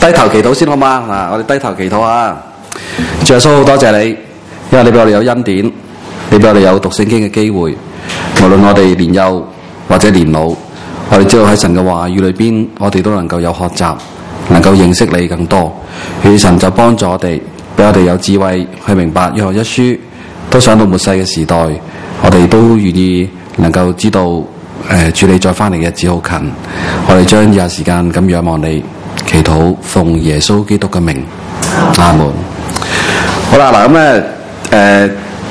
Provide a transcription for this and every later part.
低頭祈禱先好嗎？嗱，我哋低頭祈禱啊！主耶穌，好多謝你，因為你俾我哋有恩典，你俾我哋有讀聖經嘅機會。無論我哋年幼或者年老，我哋知道喺神嘅話語裏邊，我哋都能夠有學習，能夠認識你更多。願神就幫助我哋，俾我哋有智慧去明白約翰一書。都想到末世嘅時代，我哋都願意能夠知道，主你再翻嚟嘅日子好近。我哋將以下時間咁仰望你，祈禱奉耶穌基督嘅名，阿門。好啦，嗱咁咧，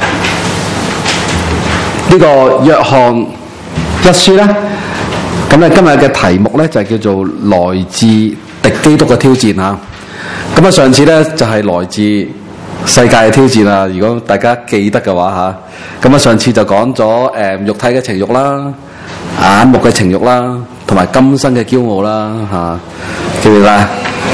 呢個約翰一書咧，咁咧今日嘅題目咧就係叫做來自敵基督嘅挑戰嚇。咁啊，上次咧就係來自世界嘅挑戰啊！如果大家記得嘅話嚇，咁啊上次就講咗肉體嘅情慾啦、眼目嘅情慾啦，同埋今生嘅驕傲啦嚇，記唔記得？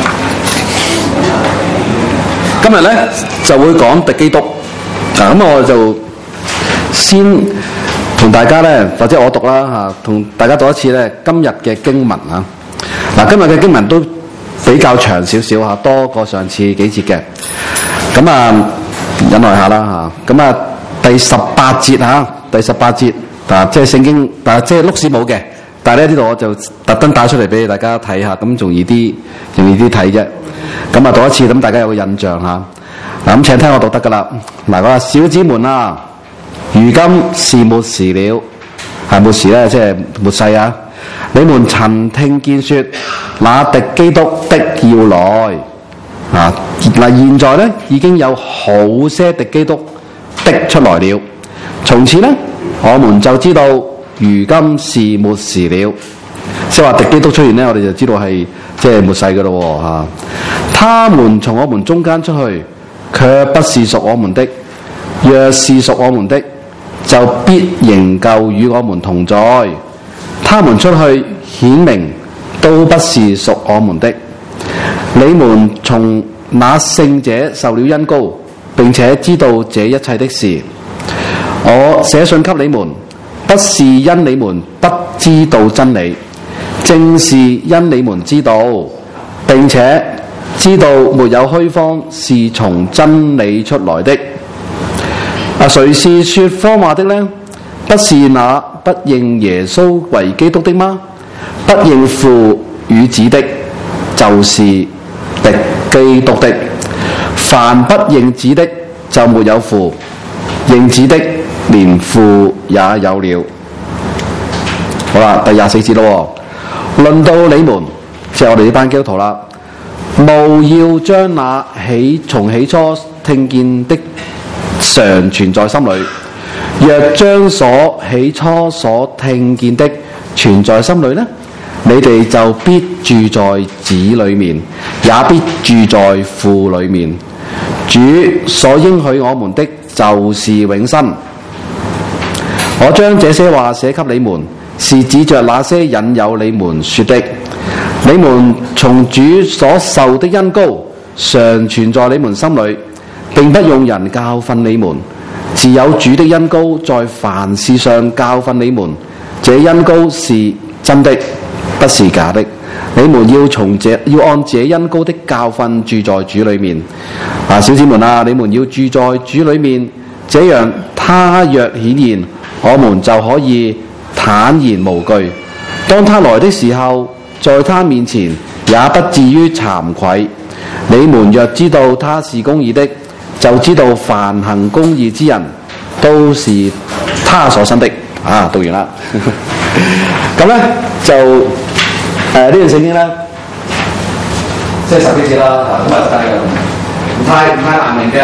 今日咧就會講敵基督嗱，咁我就先同大家咧，或者我讀啦嚇，同大家讀一次咧今日嘅經文啊。嗱，今日嘅經文都比較長少少嚇，多過上次幾節嘅。咁啊，忍耐下啦嚇。咁啊，第18節嚇，第18節啊，即係聖經，但係即係碌屎冇嘅。但係咧呢度我就特登打出嚟俾大家睇下，咁容易啲睇啫。咁啊，讀一次，咁大家有個印象嚇。嗱，咁請聽我讀得噶啦。嗱，佢話小子們啊，如今是末時了，係末時咧，即係末世啊。你們曾聽見說，那敵基督的要來。啊！嗱，現在咧已經有好些敵基督的出來了。從此咧，我們就知道如今是末時了。即係話敵基督出現咧，我哋就知道係即係末世噶咯嚇。他們從我們中間出去，卻不是屬我們的；若是屬我們的，就必仍舊與我們同在。他們出去顯明都不是屬我們的。你們從那聖者受了恩膏，並且知道這一切的事。我寫信給你們，不是因你們不知道真理，正是因你們知道，並且知道沒有虛謊是從真理出來的。誰是說謊話的呢？不是那不認耶穌為基督的嗎？不認父與子的，就是敵基督的。凡不認子的，就沒有父；認子的，連父也有了。好啦，第24節咯。論到你們，即係我哋呢班基督徒啦，務要將那從起初聽見的常存在心裏。若將起初所聽見的存在心裏呢，你哋就必住在子裏面，也必住在父裏面。主所應許我們的，就是永生。我將這些話寫給你們，是指着那些引誘你們說的。你們從主所受的恩膏，常存在你們心裏，並不用人教訓你們，自有主的恩膏在凡事上教訓你們。這恩膏是真的，不是假的。你們要按這恩膏的教訓住在主裏面。小子們啊，你們要住在主裏面，這樣他若顯現，我們就可以坦然無懼。當他來的時候，在他面前也不至於慚愧。你們若知道他是公義的，就知道凡行公義之人都是他所生的。讀完啦。咁咧就呢段聖經咧，即係10幾節啦。咁啊，但係唔太難明嘅。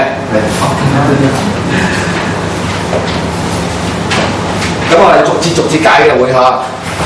咁我哋逐節解嘅會下。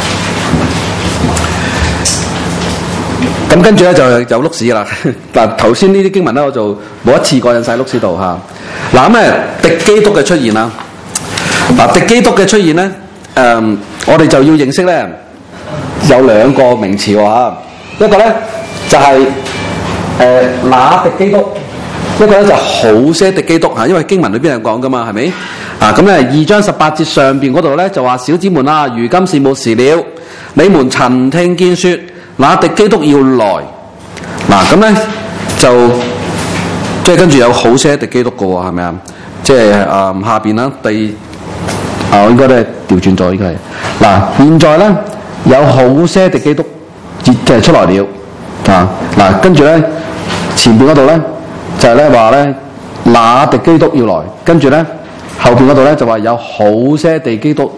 咁跟住咧就碌屎啦。嗱，頭先呢啲經文咧，我就冇一次過印晒碌屎度嚇。嗱，咁咧敵基督嘅出現啦。嗱，敵基督嘅出現咧，我哋就要認識咧有兩個名詞喎。一個咧就係那敵基督，一個咧就好些敵基督嚇。因為經文裏邊有講噶嘛，係咪？咁咧2章18節上邊嗰度咧就話：小子們啊，如今是末時了，你們曾聽見說那敵基督要來。 咁咧就即係跟住有好些敵基督嘅喎，係咪啊？即係下邊啦，我應該咧調轉咗，應該係嗱。現在咧有好些敵基督即係出來了跟住咧前邊嗰度咧就係咧話咧那敵基督要來，跟住咧後邊嗰度咧就話有好些敵基督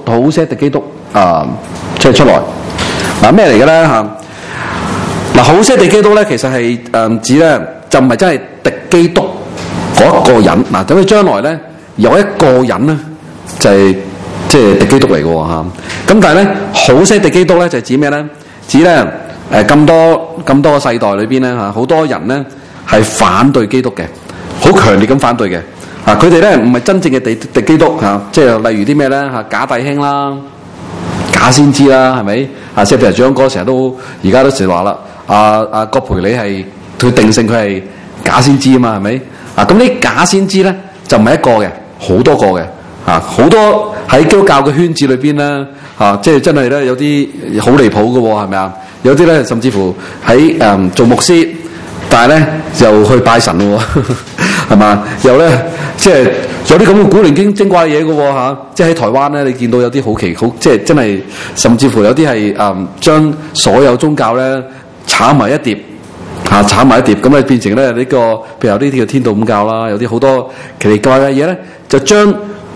即係出來咩嚟嘅咧好些敵基督咧其實係指咧就唔係真係敵基督嗰一個人咁佢將來咧有一個人咧就係即係敵基督嚟嘅喎咁但係咧好些敵基督咧就係指咩咧？指咧咁多個世代裏邊咧好多人咧係反對基督嘅，好強烈咁反對嘅佢哋咧唔係真正嘅敵基督即係例如啲咩咧假弟兄啦、假先知啦，係咪即係譬如蔣哥成日都而家都成日話啦，葛培理係佢定性佢係假先知啊嘛，係咪咁啲假先知咧就唔係一個嘅，好多個嘅好多喺基督教嘅圈子裏邊咧即係真係咧有啲好離譜嘅喎，係咪啊？有啲咧甚至乎喺做牧師，但係咧又去拜神嘅喎，係嘛？又咧即係有啲咁嘅古靈精怪嘢嘅喎即係喺台灣咧，你見到有啲好即係真係，甚至乎有啲係將所有宗教咧炒埋一碟咁咧變成咧呢個，譬如有呢啲叫天道五教啦，有啲好多奇奇怪怪嘅嘢咧，就將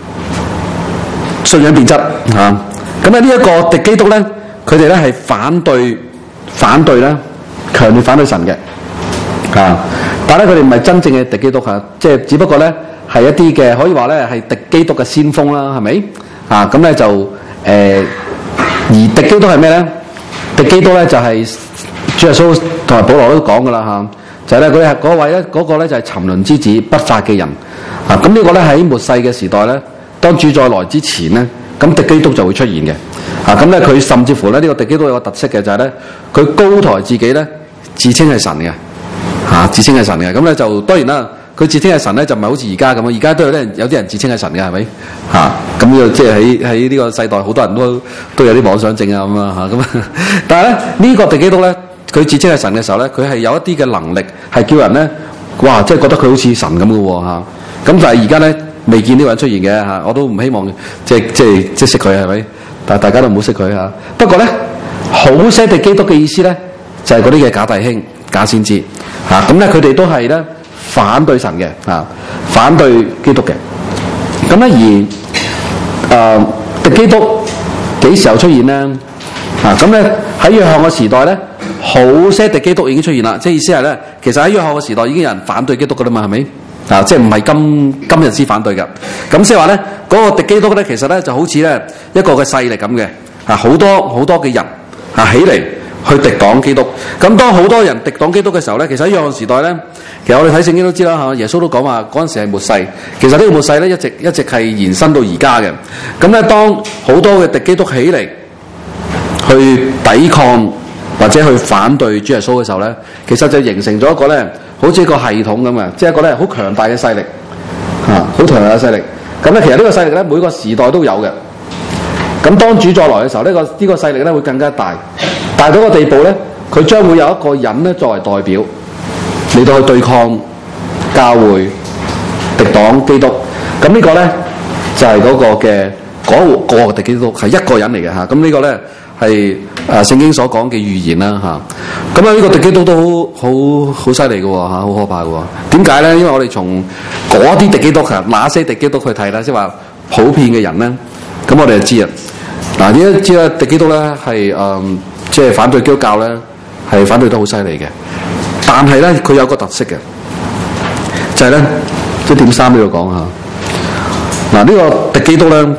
信仰變質咁呢一個敵基督咧，佢哋咧係反對咧，強烈反對神嘅但係咧佢哋唔係真正嘅敵基督即係只不過咧係一啲嘅可以話咧係敵基督嘅先鋒啦，係咪咁咧就而敵基督係咩咧？敵基督咧就係主耶穌同埋保羅都講噶啦就係咧嗰位咧嗰個咧就係沉淪之子、不法嘅人咁呢個咧喺末世嘅時代咧，當主再來之前咧，咁敵基督就會出現嘅咁咧佢甚至乎咧呢個敵基督有個特色嘅就係咧佢高抬自己咧，自稱係神嘅自稱係神嘅咁咧就當然啦，佢自稱係神咧就唔係好似而家咁而家都有啲人自稱係神嘅，係咪咁就即係喺呢個世代好多人都有啲妄想症咁但係咧呢個敵基督咧，佢自稱係神嘅時候咧，佢係有一啲嘅能力係叫人咧哇即係覺得佢好似神咁嘅喎咁但係而家咧未見呢個人出現嘅我都唔希望即係識佢係咪？但係大家都唔好識佢不過咧好些敵基督嘅意思咧就係嗰啲嘅假弟兄、假先知咁咧佢哋都係咧反對神嘅反對基督嘅咁咧而敵基督幾時候出現咧咁咧喺約翰嘅時代咧，好些敵基督已經出現啦，即係意思係咧，其實喺約翰嘅時代已經有人反對基督噶啦嘛，係咪即係唔係今日先反對㗎？咁即係話咧，嗰個敵基督咧，其實咧就好似咧一個嘅勢力咁嘅好多嘅人起嚟去敵擋基督。咁當好多人敵擋基督嘅時候咧，其實喺約翰時代咧，其實我哋睇聖經都知啦耶穌都講話嗰陣時係末世。其實呢個末世咧一直係延伸到而家嘅。咁咧當好多嘅敵基督起嚟去抵抗或者去反對主耶穌嘅時候咧，其實就形成咗一個咧，好似一個系統咁嘅，即係一個咧好強大嘅勢力好強大嘅勢力。咁咧其實呢個勢力咧每個時代都有嘅。咁當主再來嘅時候，呢個勢力咧會更加大，大到個地步咧，佢將會有一個人咧作為代表嚟到去對抗教會、敵擋基督。咁呢個咧就係嗰個嘅嗰個敵基督係一個人嚟嘅嚇。咁呢個咧係聖經所講嘅預言啦嚇。咁呢個敵基督都好犀利嘅喎嚇，好可怕嘅喎。點解咧？因為我哋從嗰啲敵基督哪些敵基督去睇啦，即係話普遍嘅人咧，咁我哋就知啊。嗱，呢一知咧，敵基督咧係即係反對基督教咧，係反對得好犀利嘅。但係咧，佢有個特色嘅，就係咧1.3呢度講下。嗱，呢個敵基督咧，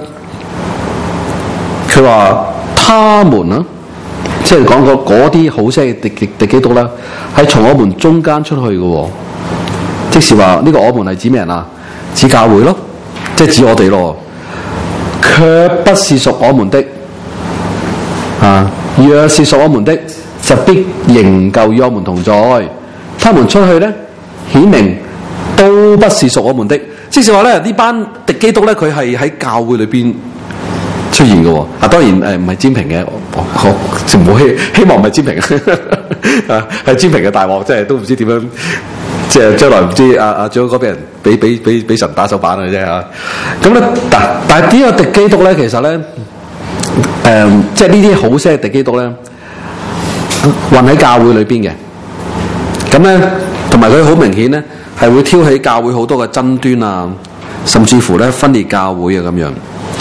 佢話他們啊，即係講過嗰啲好些嘅敵基督啦，係從我們中間出去嘅喎。即是話呢個我們係指咩人啊？指教會咯，即係指我哋咯。卻不是屬我們的若是屬我們的，就必仍舊與我們同在。他們出去咧，顯明都不是屬我們的。即是話咧，呢班敵基督咧，佢係喺教會裏邊出現嘅。當然唔係占平嘅，我唔好希望唔係占平， 係天平嘅大鑊，即係都唔知點樣，即係將來唔知阿張哥俾人俾神打手板嘅啫嚇。咁咧，但係呢個敵基督咧，其實咧，即係呢啲好些敵基督咧，混喺教會裏邊嘅。咁咧，同埋佢好明顯咧，係會挑起教會好多嘅爭端啊，甚至乎咧分裂教會啊咁樣。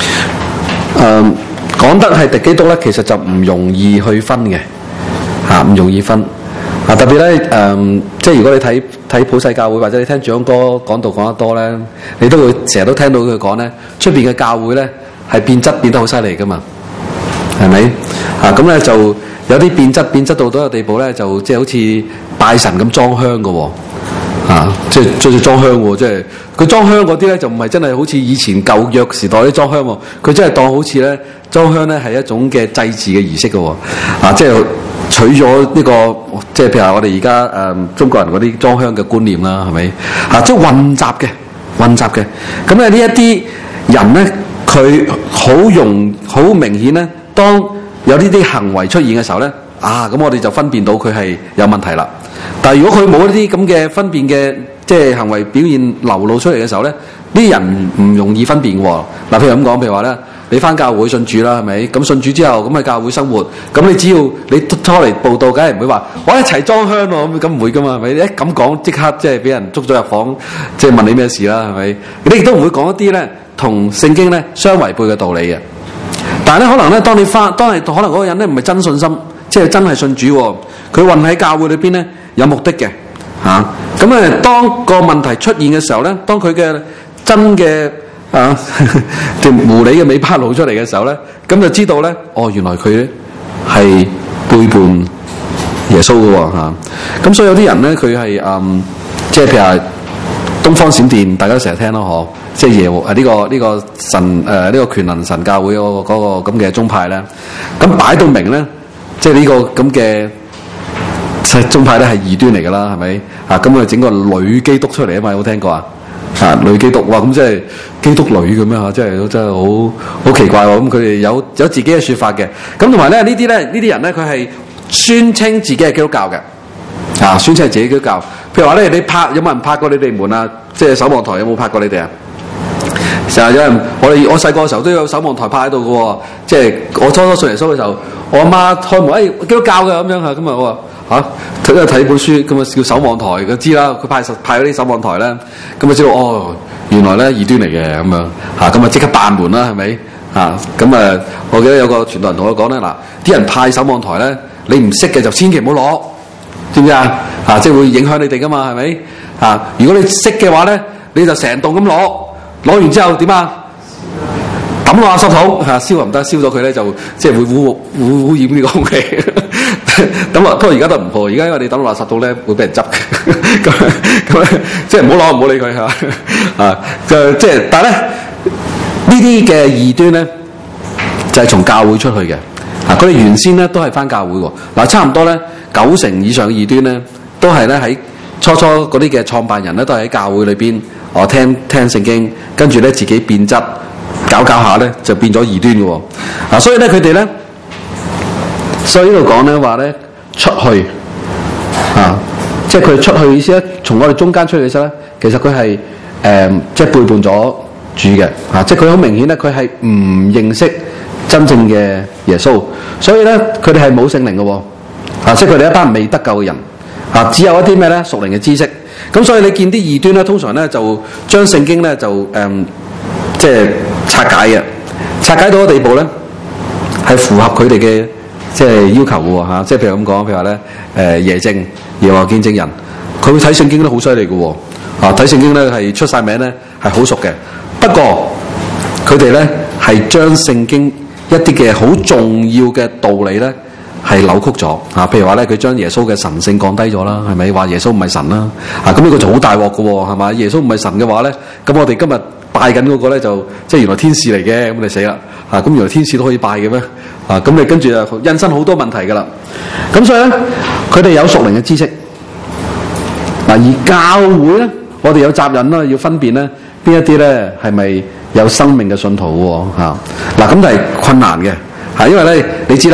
講得係敵基督咧，其實就唔容易去分嘅，唔容易分。特別咧，即係如果你睇普世教會，或者你聽長哥講道講得多咧，你都會成日都聽到佢講咧，出邊嘅教會咧係變質變得好犀利噶嘛，係咪？咁咧就有啲變質到個地步咧，就即係好似拜神咁裝香噶喎。即係最裝香喎，即係佢裝香嗰啲咧，就唔係真係好似以前舊約時代啲裝香喎，佢真係當好似咧裝香咧係一種嘅祭祀嘅儀式嘅喎，即係取咗呢個即係譬如話我哋而家中國人嗰啲裝香嘅觀念啦，係咪？即係混雜嘅，咁咧呢一啲人咧，佢好明顯咧，當有呢啲行為出現嘅時候咧，咁我哋就分辨到佢係有問題啦。但係如果佢冇一啲咁嘅分辨嘅即係行為表現流露出嚟嘅時候咧，呢啲人唔容易分辨喎。嗱，譬如咁講，譬如話咧，你返教會信主啦，係咪？咁信主之後，咁喺教會生活，咁你只要你初嚟報道，梗係唔會話我一齊裝香喎，咁唔會噶嘛，係咪？你一咁講，即刻即係俾人捉咗入房，即係問你咩事啦，係咪？你亦都唔會講一啲咧同聖經咧相違背嘅道理嘅。但係咧，可能咧，當係可能嗰個人咧唔係真信心，即係真係信主喎，佢混喺教會裏邊咧。有目的嘅咁當個問題出現嘅時候咧，當佢嘅真嘅條狐狸嘅尾巴露出嚟嘅時候咧，咁就知道咧，原來佢咧係背叛耶穌嘅喎。咁所以有啲人咧，佢係即係譬如話東方閃電，大家都成日聽咯，即係耶和呢個神呢個權能神教會嗰個咁嘅宗派咧，咁擺到明咧，即係呢個咁嘅。宗派咧係異端嚟㗎啦，係咪？咁整個女基督出嚟啊嘛，有冇聽過啊？女基督，哇！咁即係基督女咁樣真係好奇怪喎。咁佢哋有自己嘅説法嘅。咁同埋咧呢啲人咧，佢係宣稱自己係基督教嘅，宣稱係自己基督教。譬如話咧，你有冇人拍過你哋門啊？即係守望台有冇拍過你哋啊？成日有人，我細個嘅時候都有守望台拍喺度嘅喎。即係我初信耶穌嘅時候，我阿媽開門，基督教嘅咁樣咁啊我話。睇本書咁啊，叫守望台，佢知啦。佢派嗰啲守望台咧，咁啊知道原來咧異端嚟嘅咁樣咁啊即刻辦門啦，係咪咁我記得有個傳道人同我講咧，嗱，啲人派守望台咧，你唔識嘅就千祈唔好攞，知唔知即係會影響你哋噶嘛，係咪如果你識嘅話咧，你就成棟咁攞完之後點抌落垃圾桶燒又唔得，燒咗佢咧就即係會污染呢個空氣。咁不過而家都唔好，而家因為你抌落垃圾桶咧會俾人執嘅，咁即係唔好攞，唔好理佢即係但係咧呢啲嘅異端咧就係從教會出去嘅，佢哋原先咧都係返教會喎。差唔多咧90%以上嘅異端咧都係咧喺初嗰啲嘅創辦人咧都係喺教會裏邊聽聖經，跟住咧自己變質搞下咧就變咗異端嘅喎。所以咧佢哋咧。所以呢度講咧話咧出去即係佢出去意思咧，從我哋中間出去嘅時候咧，其實佢係即係背叛咗主嘅即係佢好明顯咧，佢係唔認識真正嘅耶穌，所以咧佢哋係冇聖靈嘅即係佢哋一班未得救嘅人只有一啲咩咧屬靈嘅知識。咁所以你見啲異端咧，通常咧就將聖經咧就即係拆解到個地步咧，係符合佢哋嘅。即係要求嘅喎即係譬如咁講，譬如話咧耶證耶和華見證人，佢會睇聖經都好犀利嘅喎睇聖經咧係出晒名咧係好熟嘅。不過佢哋咧係將聖經一啲嘅好重要嘅道理咧係扭曲咗譬如話咧佢將耶穌嘅神性降低咗啦，係咪話耶穌唔係神啦咁呢個就好大鑊嘅喎係嘛？耶穌唔係神嘅話咧，咁我哋今日拜緊嗰個咧就即係原來天使嚟嘅，咁你死啦咁原來天使都可以拜嘅咩？咁你跟住就引申好多問題㗎啦。咁所以咧，佢哋有屬靈嘅知識而教會咧，我哋有責任啦，要分辨咧邊一啲咧係咪有生命嘅信徒喎咁但係困難嘅因為咧你知啦，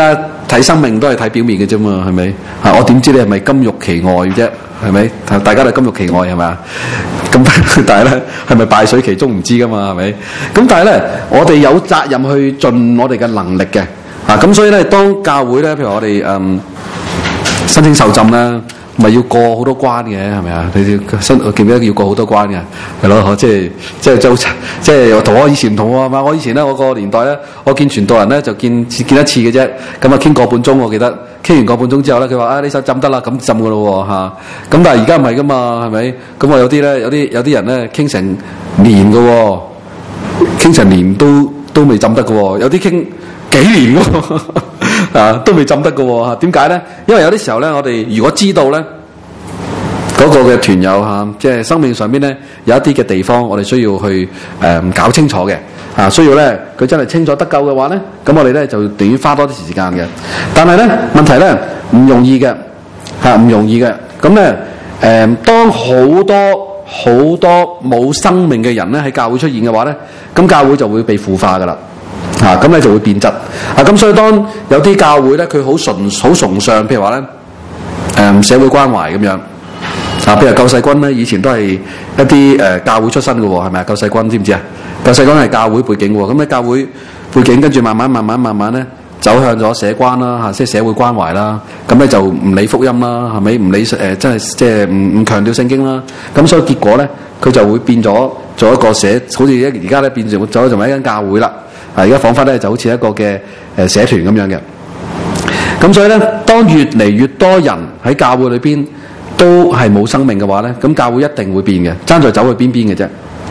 睇生命都係睇表面嘅啫嘛，係咪？我點知你係咪金玉其外啫？係咪？大家都係金玉其外係咪啊？咁但係咧，係咪敗絮其中唔知噶嘛？係咪？咁但係咧，我哋有責任去盡我哋嘅能力嘅。咁所以咧，當教會咧，譬如我哋申請受浸啦，咪要過好多關嘅，係咪啊？你記唔記得要過好多關嘅？係咯，即係同我以前唔同喎嘛。我以前咧，我個年代咧，我見傳道人咧就見一次嘅啫。咁啊，傾個半鐘，我記得傾完個半鐘之後咧，佢話你手浸得啦，咁浸噶咯喎嚇。咁但係而家唔係噶嘛，係咪？咁我有啲咧，有啲人咧傾成年噶喎，傾成年都未浸得噶喎，有啲傾幾年喎，都未浸得噶喎。點解咧？因為有啲時候咧，我哋如果知道咧嗰個嘅團友即係生命上邊咧有一啲嘅地方，我哋需要去搞清楚嘅。需要咧佢真係清楚得救嘅話咧，咁我哋咧就寧願花多啲時間嘅。但係咧問題咧唔容易嘅，唔容易嘅。咁咧當好多冇生命嘅人咧喺教會出現嘅話咧，咁教會就會被腐化噶啦。咁咧就會變質。咁所以當有啲教會咧，佢好崇尚，譬如話咧社會關懷咁樣。譬如救世軍咧，以前都係一啲教會出身嘅喎，係咪啊？救世軍知唔知啊？救世軍係教會背景喎，咁咧教會背景跟住慢慢咧走向咗社關啦，即係社會關懷啦。咁咧就唔理福音啦，係咪？唔理真係即係唔強調聖經啦。咁所以結果咧，佢就會變咗做一個好似而家咧變咗做一間教會啦。而家彷彿咧就好似一個嘅社團咁樣嘅。咁所以咧，當越嚟越多人喺教會裏邊都係冇生命嘅話咧，咁教會一定會變嘅，爭在走去邊嘅啫。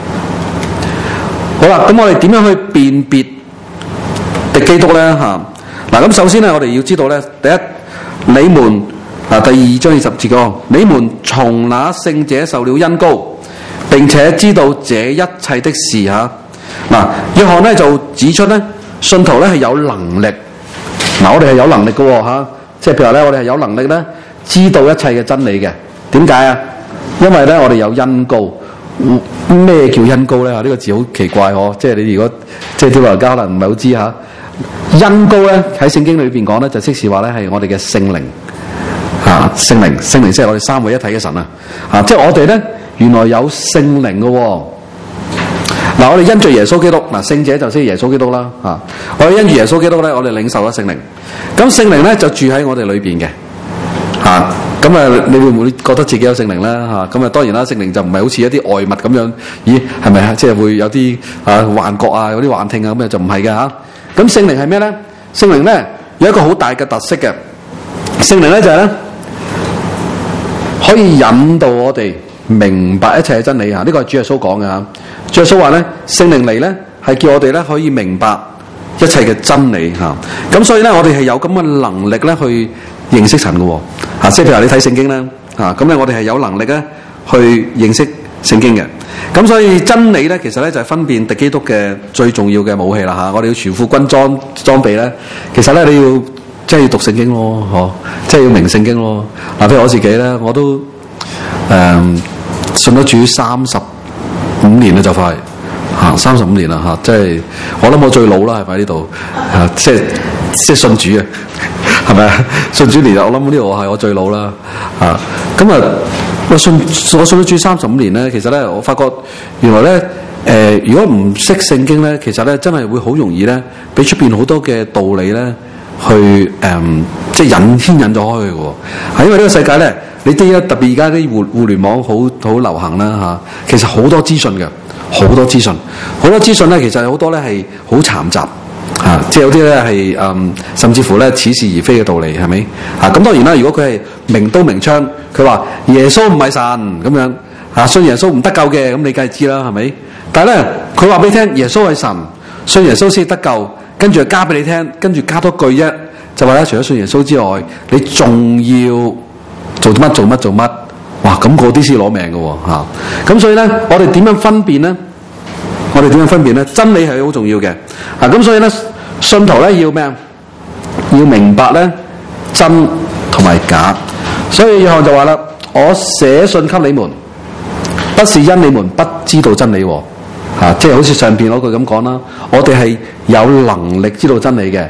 好啦，咁我哋點樣去辨別敵基督咧？嗱，咁首先咧，我哋要知道咧，第一，你們第2章20節講，你們從那聖者受了恩膏，並且知道這一切的事嚇。嗱，約翰咧就指出咧，信徒咧係有能力。我哋係有能力嘅喎，即係譬如話咧，我哋係有能力咧知道一切嘅真理嘅。點解啊？因為咧我哋有恩膏。咩叫恩膏咧？呢個字好奇怪嗬，即係你如果即係啲老人家可能唔係好知嚇。恩膏咧喺聖經裏邊講咧，就即是話咧係我哋嘅聖靈聖靈即係我哋三位一體嘅神即係我哋咧原來有聖靈嘅喎。嗱，我哋因著耶穌基督，聖者就即係耶穌基督啦我哋因住耶穌基督咧，我哋領受咗聖靈。咁聖靈咧就住喺我哋裏邊嘅咁你會唔會覺得自己有聖靈咧咁當然啦，聖靈就唔係好似一啲外物咁樣，咦係咪即係會有啲幻覺有啲幻聽咁就唔係嘅咁聖靈係咩咧？聖靈咧有一個好大嘅特色嘅。聖靈咧就係咧可以引導我哋明白一切嘅真理呢個係主耶穌講嘅主耶穌話咧，聖靈嚟咧係叫我哋咧可以明白一切嘅真理咁所以咧我哋係有咁嘅能力咧去認識神嘅喎即係譬如你睇聖經咧咁咧我哋係有能力咧去認識聖經嘅。咁所以真理咧其實咧就係分辨敵基督嘅最重要嘅武器啦我哋要全副軍裝備咧，其實咧你要即係要讀聖經咯即係要明聖經咯。譬如我自己咧，我都信咗主35年啦，就快35年啦即係我諗我最老啦，係咪喺呢度即係信主係咪啊？信主年我諗呢度係我最老啦我信咗主35年咧，其實咧我發覺原來咧如果唔識聖經咧，其實咧真係會好容易咧俾出邊好多嘅道理咧去即係牽引咗開去嘅因為呢個世界咧，你啲特別而家啲互聯網好流行啦其實好多資訊嘅，好多資訊咧，其實好多咧係好摻雜即係有啲咧係甚至乎咧似是而非嘅道理，係咪咁當然啦，如果佢係明刀明槍，佢話耶穌唔係神咁樣信耶穌唔得救嘅，咁你梗係知啦，係咪？但係咧佢話俾你聽耶穌係神，信耶穌先得救，跟住就加俾你聽，跟住加多句啫，就話咧除咗信耶穌之外，你仲要做乜？哇！咁嗰啲先攞命嘅咁所以咧，我哋點樣分辨咧？真理係好重要嘅咁所以咧，信徒咧要咩啊？要明白咧真同埋假。所以約翰就話啦：我寫信給你們，不是因你們不知道真理即係好似上邊嗰句咁講啦。我哋係有能力知道真理嘅，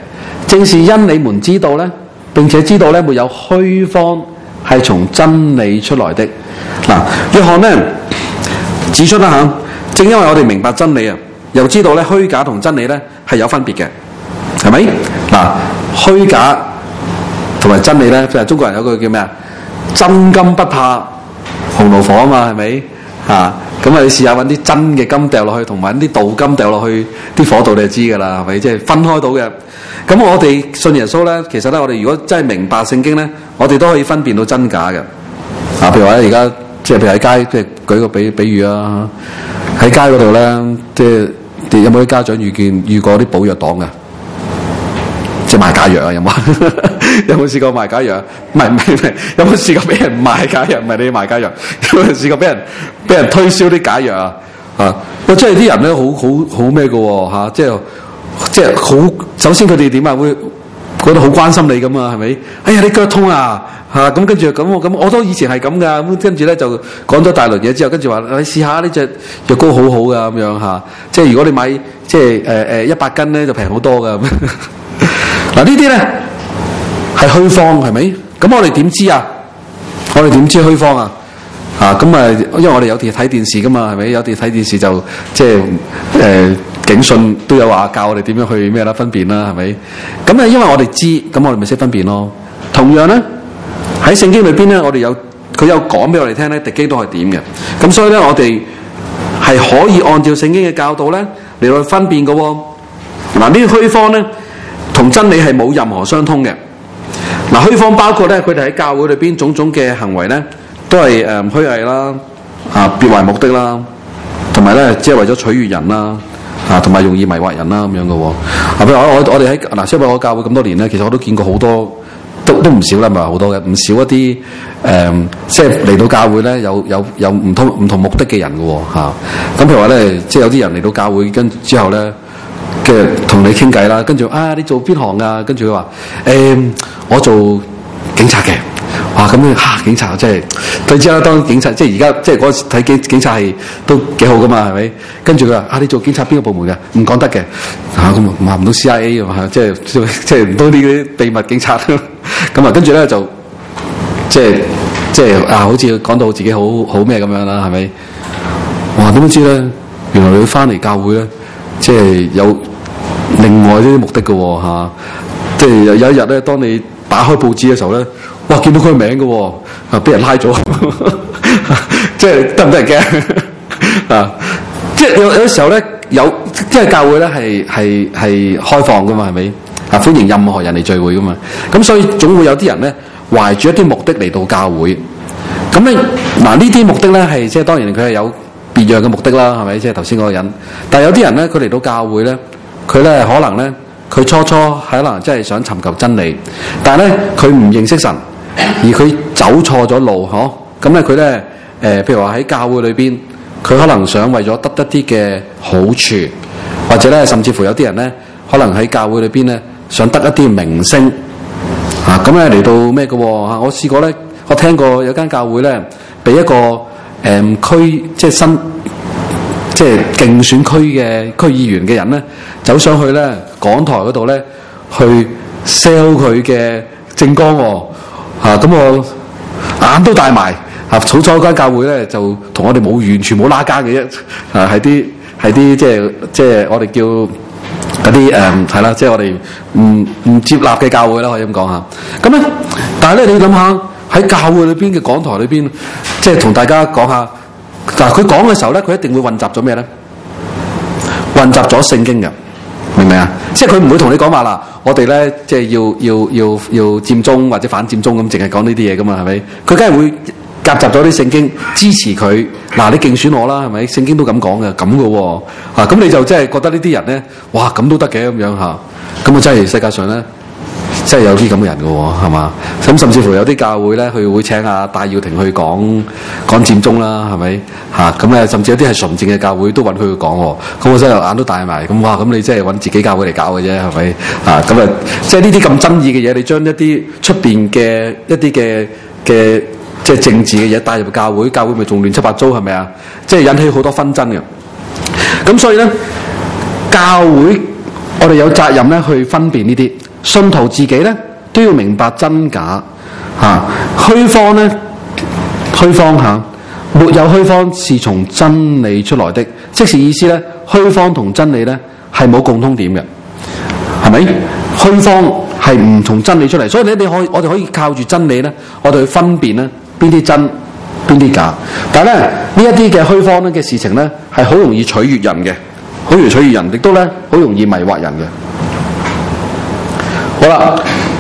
正是因你們知道咧，並且知道咧沒有虛謊係從真理出來的。嗱，約翰咧指出啦嚇，正因為我哋明白真理啊，又知道咧虛假同真理咧係有分別嘅，係咪？嗱，虛假同埋真理咧，即係中國人有句叫咩啊？真金不怕紅爐火啊嘛，係咪？啊，咁啊你試下揾啲真嘅金掉落去，同埋啲鍍金掉落去啲火度，你就知㗎啦，係咪？即係分開到嘅。咁我哋信耶穌咧，其實咧我哋如果真係明白聖經咧，我哋都可以分辨到真假嘅。啊，譬如話而家即係譬如喺街，即係舉個比喻啊，喺街嗰度咧，即係有冇啲家長遇過啲保藥黨嘅？即係賣假藥啊？有冇？有冇試過賣假藥？唔係，有冇試過俾人賣假藥？唔係你賣假藥，有冇試過俾人推銷啲假藥啊？啊，即係啲人咧好咩嘅喎嚇，即係好。首先佢哋點啊？會覺得好關心你咁啊？係咪？哎呀，你腳痛啊嚇！咁跟住咁我都以前係咁噶。咁跟住咧就講咗大輪嘢之後，跟住話你試下呢隻藥膏好好噶咁樣嚇。即係如果你買即係100斤咧就平好多噶。嗱呢啲咧係虛謊係咪？咁我哋點知啊？我哋點知虛謊啊？咁啊，因為我哋有時睇電視噶嘛，係咪？有時睇電視就即係警訊都有話教我哋點樣去咩啦分辨啦，係咪？咁啊，因為我哋知，咁我哋咪識分辨咯。同樣咧喺聖經裏邊咧，佢有講俾我哋聽咧，敵基督係點嘅。咁所以咧，我哋係可以按照聖經嘅教導咧嚟到分辨嘅喎。嗱，呢啲虛謊咧同真理係冇任何相通嘅。嗱，虛謊包括咧佢哋喺教會裏邊種種嘅行為咧，都係虛偽啦，別懷目的啦，同埋咧只係為咗取悅人啦。同埋容易迷惑人啦咁樣嘅喎。譬如我哋喺雖然我教會咁多年咧，其實我都見過好多，都唔少啦，唔係好多嘅，唔少一啲即係嚟到教會咧有唔同目的嘅人嘅喎嚇。咁譬如話咧，即係有啲人嚟到教會跟之後咧，嘅同你傾偈啦，跟住你做邊行啊？跟住佢話我做警察嘅。哇！咁警察真係對之啦，當警察即係而家即係嗰時睇警察係都幾好噶嘛，係咪？跟住佢話你做警察邊個部門嘅？唔講得嘅咁話唔到 CIA 啊，即係唔到呢啲秘密警察咁啊，跟住咧就即係好似講到自己好咩咁樣啦，係咪？哇！點樣知咧？原來你翻嚟教會咧，即係有另外呢啲目的嘅喎嚇。即係有一日咧，當你打開報紙嘅時候咧。哇！見到佢名嘅喎，俾人拉咗，即係得唔得人驚啊？即係有時候咧，即係教會咧係開放噶嘛，係咪？歡迎任何人嚟聚會噶嘛。咁所以總會有啲人咧懷住一啲目的嚟到教會。咁咧呢啲目的咧係即係當然佢係有別樣嘅目的啦，係咪？即係頭先嗰個人。但係有啲人咧，佢嚟到教會咧，佢咧可能咧，佢初可能真係想尋求真理，但係咧佢唔認識神。而佢走錯咗路，咁咧佢咧譬如話喺教會裏邊，佢可能想為咗得一啲嘅好處，或者咧甚至乎有啲人咧，可能喺教會裏邊咧想得一啲名聲，咁咧嚟到咩嘅喎？我試過咧，我聽過有間教會咧，俾一個區即係競選區嘅區議員嘅人咧，走上去咧講台嗰度咧去 sell 佢嘅政綱喎。咁我眼都大埋，好彩間教會咧就同我哋完全冇拉更嘅啫，係啲即係我哋叫嗰啲係啦，即係我哋唔接納嘅教會啦，可以咁講下。咁咧，但係咧你諗下喺教會裏邊嘅講台裏邊，即係同大家講下，但係佢講嘅時候咧，佢一定會混雜咗咩咧？混雜咗聖經嘅。明唔明啊？即係佢唔會同你講話啦，我哋咧即係要佔中或者反佔中咁，淨係講呢啲嘢噶嘛，係咪？佢梗係會夾雜咗啲聖經支持佢。你競選我啦，係咪？聖經都咁講嘅，咁嘅喎。咁你就真係覺得呢啲人咧，哇咁都得嘅咁樣嚇。咁真係世界上咧，真係有啲咁嘅人嘅喎，係嘛？咁甚至乎有啲教會咧，佢會請戴耀廷去講佔中啦，係咪？咁咧，甚至有啲係純正嘅教會都揾佢去講喎。咁我真係眼都大埋。咁哇，咁你真係揾自己教會嚟搞嘅啫，係咪？咁啊，即係呢啲咁爭議嘅嘢，你將一啲出邊嘅一啲嘅即係政治嘅嘢帶入教會，教會咪仲亂七八糟，係咪啊？即係引起好多紛爭嘅。咁所以咧，教會我哋有責任咧去分辨呢啲信徒自己咧都要明白真假虛謊咧虛謊沒有虛謊是從真理出來的，即是意思咧虛謊同真理咧係冇共通點嘅，係咪？虛謊係唔從真理出嚟，所以咧我哋可以靠住真理咧，我哋去分辨咧邊啲真邊啲假。但係咧呢一啲嘅虛謊咧嘅事情咧係好容易取悅人嘅，好容易取悅人，亦都咧好容易迷惑人嘅。好啦，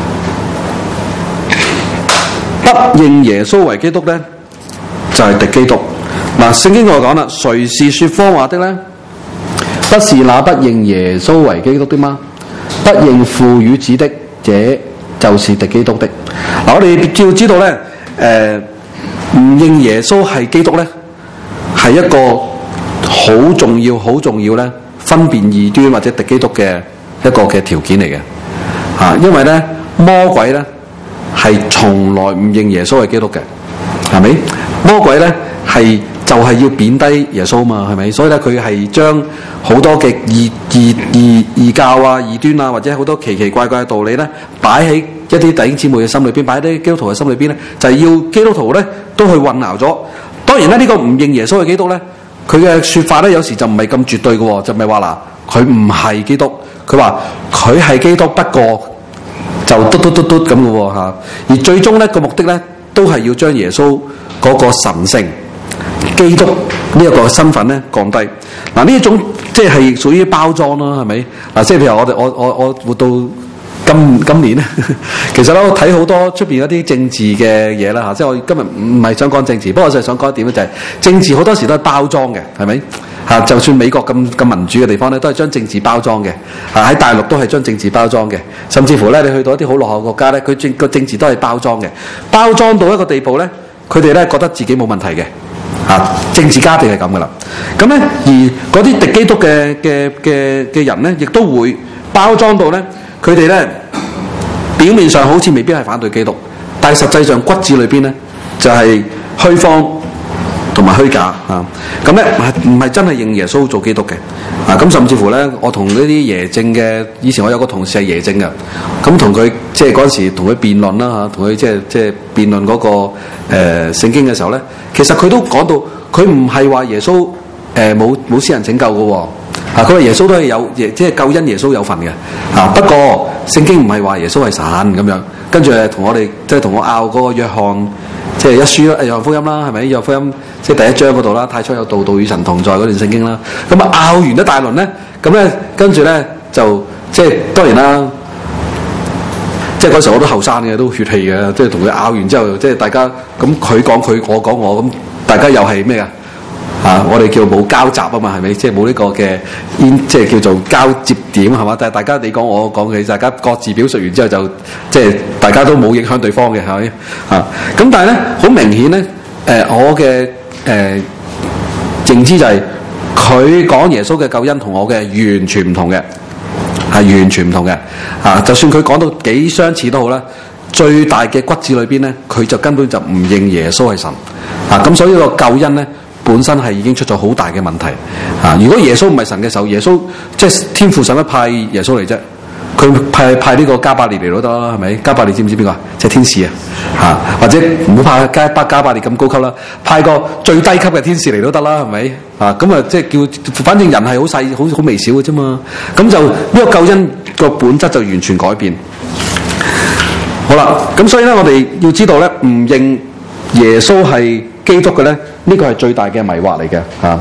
不認耶穌為基督咧就係敵基督。嗱，聖經我講啦，誰是說謊話的咧？不是那不認耶穌為基督的嗎？不認父與子的，這就是敵基督的。嗱，我哋要知道咧，唔認耶穌係基督咧，係一個好重要咧，分辨異端或者敵基督嘅一個嘅條件嚟嘅。因為咧魔鬼咧係從來唔認耶穌係基督嘅，係咪？魔鬼咧就係要貶低耶穌嘛，係咪？所以咧佢係將好多嘅異教啊、異端啊，或者好多奇奇怪怪嘅道理咧，擺喺一啲弟兄姊妹嘅心裏邊，擺喺啲基督徒嘅心裏邊咧，就係要基督徒咧都去混淆咗。當然咧，呢個唔認耶穌嘅基督咧，佢嘅說法咧有時就唔係咁絕對嘅，就唔係話嗱佢唔係基督，佢話佢係基督，不過就嘟咁嘅吓。而最終咧個目的咧都係要將耶穌嗰個神性基督呢一個身份咧降低。嗱，呢一種即係屬於包裝啦，係咪？嗱，即係譬如我活到今年咧，其實咧我睇好多出邊一啲政治嘅嘢啦嚇，即係我今日唔係想講政治，不過我就係想講一點咧，就係政治好多時都係包裝嘅，係咪？嚇，就算美國咁民主嘅地方咧，都係將政治包裝嘅。喺大陸都係將政治包裝嘅，甚至乎咧你去到一啲好落後嘅國家咧，佢個政治都係包裝嘅，包裝到一個地步咧，佢哋咧覺得自己冇問題嘅。政治家定係咁噶啦，咁咧而嗰啲敵基督嘅人咧，亦都會包裝到咧，佢哋咧表面上好似未必係反對基督，但係實際上骨子裏邊咧就係虛謊同埋虛假啊！咁咧唔係真係認耶穌做基督嘅啊！咁甚至乎咧，我同呢啲耶正嘅，以前我有個同事係耶正嘅，咁同佢即係嗰陣時同佢辯論啦嚇，同佢即係辯論嗰個聖經嘅時候咧，其實佢都講到佢唔係話耶穌冇私人拯救嘅喎啊！佢話耶穌都係有即係救恩，耶穌有份嘅啊！不過聖經唔係話耶穌係神咁樣，跟住同我哋即係同我拗嗰個約翰。即係一書啦，約翰福音啦，係咪？約翰福音即係第一章嗰度啦，太初有道，道與神同在嗰段聖經啦。咁啊拗完一大輪咧，咁咧跟住咧就即係當然啦，即係嗰時候我都後生嘅，都血氣嘅，即係同佢拗完之後，即係大家咁佢講佢，我講我，咁大家又係咩啊？我哋叫冇交集啊嘛，係咪？即係冇呢個嘅即係叫做交接點係嘛？但係大家你講我講佢，大家各自表述完之後就即係大家都冇影響對方嘅，係咪？咁但係咧好明顯咧，我嘅認知就係佢講耶穌嘅救恩同我嘅完全唔同嘅，係完全唔同嘅。就算佢講到幾相似都好啦，最大嘅骨子裏邊咧，佢就根本就唔認耶穌係神。咁所以個救恩咧。本身係已經出咗好大嘅問題如果耶穌唔係神嘅時候，耶穌即係天父使乜派耶穌嚟啫？佢派呢個加百列嚟都得啦，係咪？加百列知唔知邊個啊？即係天使或者唔好派加百列咁高級啦，派個最低級嘅天使嚟都得啦，係咪？咁啊，即係叫，反正人係好細、好微小嘅啫嘛。咁就呢個救恩個本質就完全改變。好啦，咁所以咧，我哋要知道咧，唔認耶穌係基督嘅咧，呢個係最大嘅迷惑嚟嘅好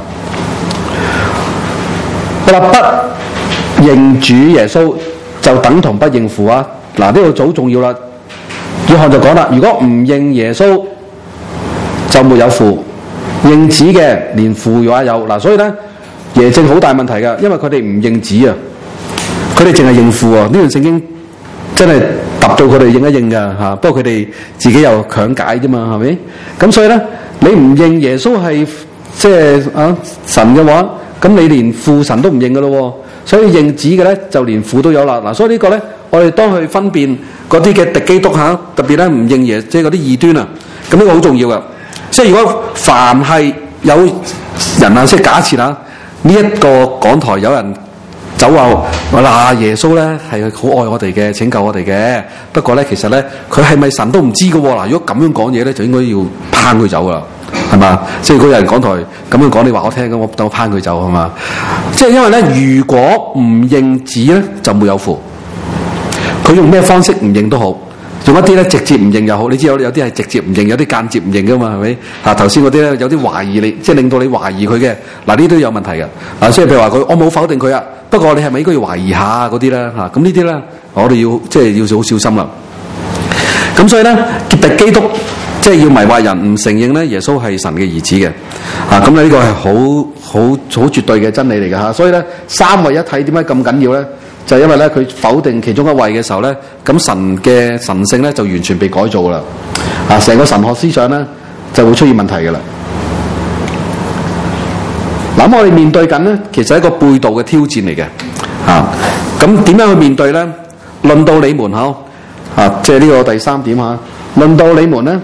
啦，不認主耶穌就等同不認父啊！嗱，呢度就好重要啦。約翰就講啦，如果唔認耶穌，就沒有父；認子嘅，連父也有。嗱，所以咧，耶正好大問題㗎，因為佢哋唔認子啊，佢哋淨係認父啊。呢段聖經真係揼到佢哋認一認㗎不過佢哋自己又強解啫嘛，係咪？咁所以咧。你唔認耶穌係即係神嘅話，咁你連父神都唔認嘅咯，所以認子嘅咧就連父都有啦。嗱，所以呢個咧，我哋當去分辨嗰啲嘅敵基督特別咧唔認耶，即係嗰啲異端啊，咁呢個好重要噶。即係如果凡係有人即係假設呢一個講台有人走話嗱，耶穌咧係好愛我哋嘅，拯救我哋嘅。不過咧，其實咧佢係咪神都唔知嘅喎。嗱，如果咁樣講嘢咧，就應該要拚佢走噶啦，係嘛？即係如果有人講台咁樣講，你話我聽咁，我等我拚佢走係嘛？即係因為咧，如果唔認子咧，就沒有父。佢用咩方式唔認都好。用一啲咧直接唔認又好，你知有啲係直接唔認，有啲間接唔認噶嘛，係咪？啊，頭先嗰啲咧有啲懷疑你，即係令到你懷疑佢嘅，嗱呢啲都有問題嘅。啊，所以譬如話佢，我冇否定佢啊，不過你係咪應該要懷疑下嗰啲咧？嚇，咁呢啲咧，我哋要即係要好小心啦。咁所以咧，敵基督即係要迷惑人，唔承認咧耶穌係神嘅兒子嘅。啊，咁咧呢個係好絕對嘅真理嚟嘅嚇。所以咧，三位一體點解咁緊要咧？就係因為咧，佢否定其中一位嘅時候咧，咁神嘅神性咧就完全被改造啦。啊，成個神學思想咧就會出現問題嘅啦。嗱，咁我哋面對緊咧，其實係一個背道嘅挑戰嚟嘅。啊，咁點樣去面對咧？論到你們嗬，啊，即係呢個第三點嚇。論到你們咧，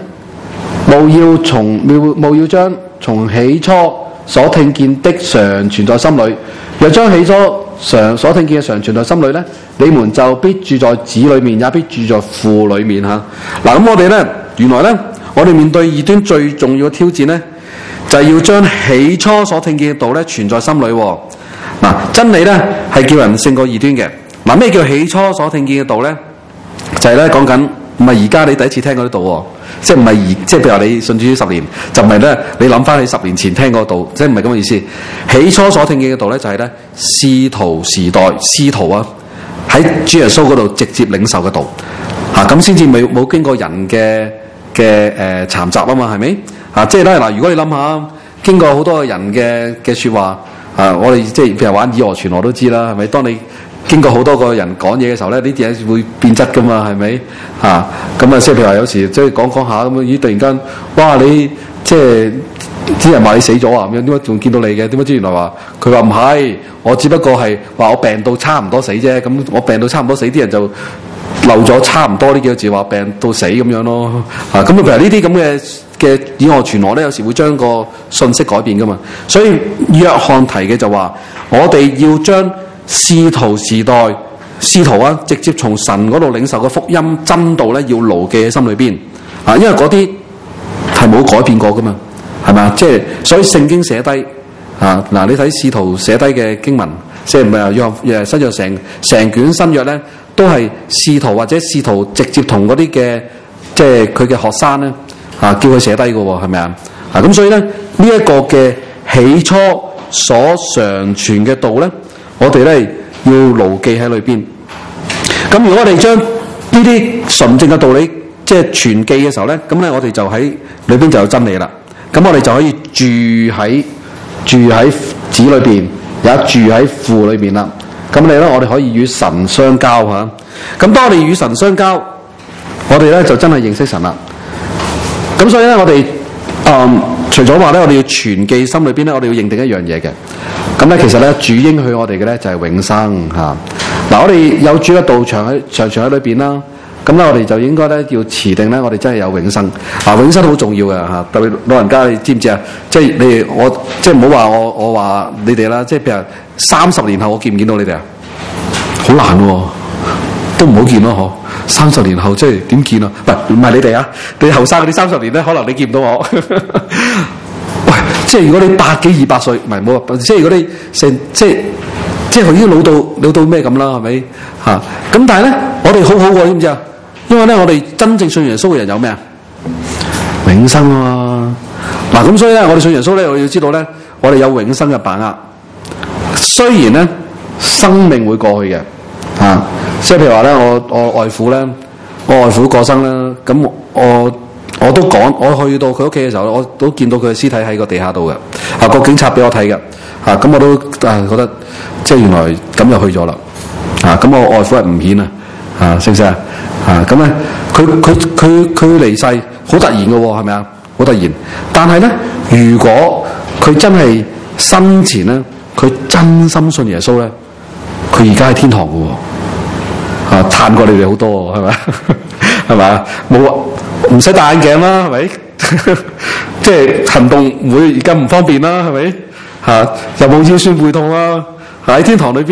務要將從起初所聽見的常存在心裏。若將起初所聽見嘅常存在心裏咧，你們就必住在子裏面，也必住在父裏面嚇。嗱，咁我哋咧，原來咧，我哋面對異端最重要嘅挑戰咧，就係要將起初所聽見嘅道咧存在心裏。嗱，真理咧係叫人勝過異端嘅。嗱，咩叫起初所聽見嘅道咧？就係咧講緊唔係而家你第一次聽嗰啲道喎，即係唔係即係譬如話你信主10年，就唔係咧你諗翻起10年前聽嗰個道，即係唔係咁嘅意思。起初所聽見嘅道咧，就係咧使徒時代使徒啊喺主耶穌嗰度直接領受嘅道嚇，咁先至冇經過人嘅摻雜啊嘛，係咪啊？即係咧嗱，如果你諗下經過好多人嘅説話啊，我哋即係譬如玩以訛傳訛都知啦，係咪？當你經過好多個人講嘢嘅時候咧，呢啲嘢會變質噶嘛，係咪嚇？咁啊，即係譬如話有時即係講下咁樣，咦突然間，哇你即係啲人話你死咗啊咁樣，點解仲見到你嘅？點解知原來話佢話唔係，我只不過係話我病到差唔多死啫。咁我病到差唔多死，啲人就漏咗差唔多呢幾個字，話病到死咁樣咯。咁啊，譬如呢啲咁嘅以訛傳訛咧，有時會將個信息改變噶嘛。所以約翰提嘅就話，我哋要將使徒時代使徒啊，直接從神嗰度領受嘅福音真道咧，要牢記喺心裏邊啊，因為嗰啲係冇改變過噶嘛，係咪？即係所以聖經寫低啊，嗱你睇使徒寫低嘅經文，即係唔係啊？約新約成卷新約咧，都係使徒或者使徒直接同嗰啲嘅即係佢嘅學生咧啊，叫佢寫低嘅喎，係咪啊？啊咁所以咧呢一個嘅起初所常傳嘅道咧，我哋咧要牢記喺裏邊。咁如果我哋將呢啲純正嘅道理即係傳記嘅時候咧，咁咧我哋就喺裏邊就有真理啦。咁我哋就可以住喺子裏邊，也住喺父裏邊啦。咁你咧，我哋可以與神相交嚇。咁當我哋與神相交，我哋咧就真係認識神啦。咁所以咧，我哋除咗話咧，我哋要存記心裏邊咧，我哋要認定一樣嘢嘅。咁咧，其實咧，主應許我哋嘅咧就係永生嚇。嗱，我哋有主嘅道場喺裏邊啦。咁咧，我哋就應該咧要持定咧，我哋真係有永生。永生好重要嘅嚇，特別老人家，你知唔知啊？即係你哋我即係唔好話我話你哋啦。即係譬如30年後，我見唔見到你哋啊？好難喎，都唔好見咯嗬。30年後即係點見啊？唔係你哋啊，你後生嗰啲30年咧，可能你見唔到我。喂，即係如果你100幾200歲，唔係冇話，即係如果你成即係佢已經老到咩咁啦，係咪嚇？咁但係咧，我哋好喎，知唔知啊？因為咧，我哋真正信耶穌嘅人有咩啊？永生啊！嗱，咁所以咧，我哋信耶穌咧，我要知道咧，我哋有永生嘅把握。雖然咧，生命會過去嘅，即係譬如話咧，我外父咧，我外父過身啦，咁我都講，我去到佢屋企嘅時候，我都見到佢嘅屍體喺個地下度嘅，個警察俾我睇嘅，咁我都覺得即係原來咁就去咗啦，咁我外父係唔顯啊，識唔識啊？咁咧，佢離世好突然嘅喎，係咪啊？好突然，但係咧，如果佢真係生前咧，佢真心信耶穌咧，佢而家喺天堂嘅喎，嘆過你哋好多喎，係咪？係咪？冇啊，唔使戴眼鏡啦，係咪？即係行動唔會而家唔方便啦，係咪？又冇腰酸背痛啦，喺天堂裏邊咧，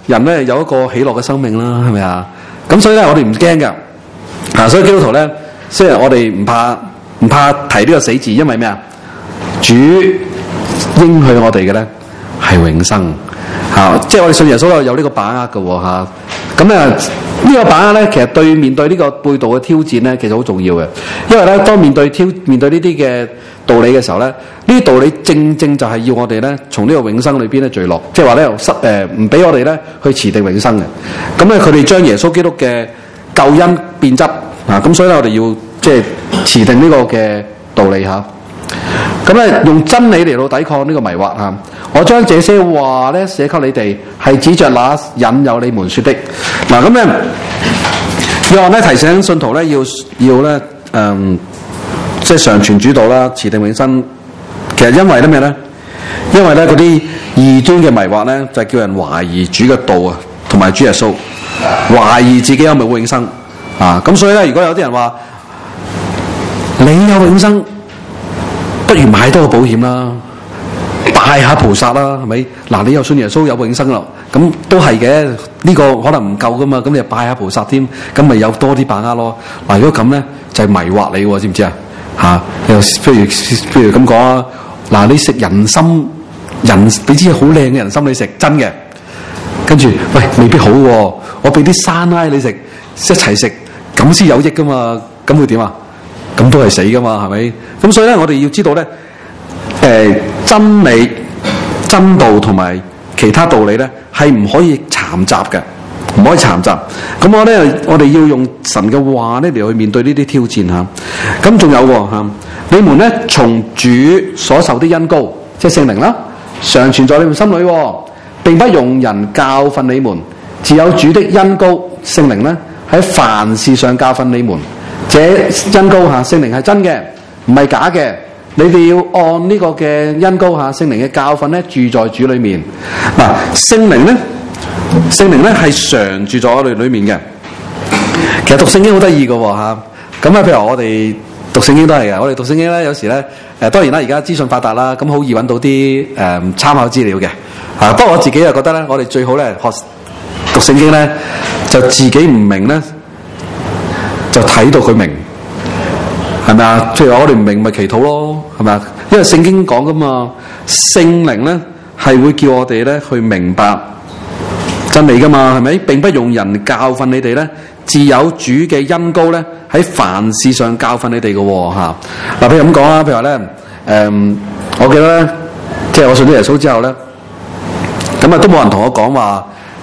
人咧有一個喜樂嘅生命啦，係咪啊？咁所以咧，我哋唔驚㗎。所以基督徒咧，雖然我哋唔怕提呢個死字，因為咩啊？主應許我哋嘅咧係永生。即係我哋信耶穌有呢個把握嘅喎。咁呢個把握咧，其實面對呢個背道嘅挑戰咧，其實好重要嘅。因為咧，當面對呢啲嘅道理嘅時候咧，呢啲道理正就係要我哋咧從呢個永生裏邊咧墜落，即係話咧唔俾我哋咧去持定永生嘅。咁咧佢哋將耶穌基督嘅救恩變質咁所以咧我哋要即係持定呢個嘅道理嚇。咁咧用真理嚟到抵抗呢個迷惑嚇。我將這些話咧寫給你哋，係指着那引誘你們說的。咁咧，約翰咧提醒信徒咧要咧即係常傳主道啦，持定永生。其實因為咧咩咧？因為咧嗰啲異端嘅迷惑咧，就係叫人懷疑主嘅道啊，同埋主耶穌，懷疑自己有冇永生咁所以咧，如果有啲人話你有永生，不如買多個保險啦。拜下菩薩啦，係咪？嗱，你又信耶穌有永生咯，咁都係嘅。呢個可能唔夠噶嘛，咁你就拜下菩薩添，咁咪有多啲把握咯。嗱，如果咁咧，就係迷惑你喎，知唔知啊？又譬如咁講啊，嗱，你食人參，你知好靚嘅人參你食，真嘅。跟住，喂，未必好喎，我俾啲山埃你食，一齊食，咁先有益噶嘛，咁會點啊？咁都係死噶嘛，係咪？咁所以咧，我哋要知道咧。真理、真道同埋其他道理咧，係唔可以摻雜嘅，唔可以摻雜。咁我哋要用神嘅話咧嚟去面對呢啲挑戰嚇。咁仲有嚇，你們咧從主所受的恩膏，即係聖靈啦，常存在你們心裏，並不用人教訓你們，只有主的恩膏聖靈咧喺凡事上教訓你們。這恩膏聖靈係真嘅，唔係假嘅。你哋要按呢個嘅恩膏聖靈嘅教訓咧，住在主裏面。聖靈咧係常住在我哋裏面嘅。其實讀聖經好得意嘅喎。咁譬如我哋讀聖經都係嘅。我哋讀聖經咧，有時咧當然啦，而家資訊發達啦，咁好易揾到啲參考資料嘅。不過我自己又覺得咧，我哋最好咧學讀聖經咧，就自己唔明咧，就睇到佢明。係咪啊？譬如話我哋唔明咪祈禱咯，係咪啊？因為聖經講噶嘛，聖靈咧係會叫我哋咧去明白真理噶嘛，係咪？並不用人教訓你哋咧，自有主嘅恩膏咧喺凡事上教訓你哋嘅嚇。嗱，譬如咁講啦，譬如話咧，我記得咧，即係我信咗耶穌之後咧，咁都冇人同我講話，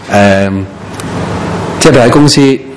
即係你喺公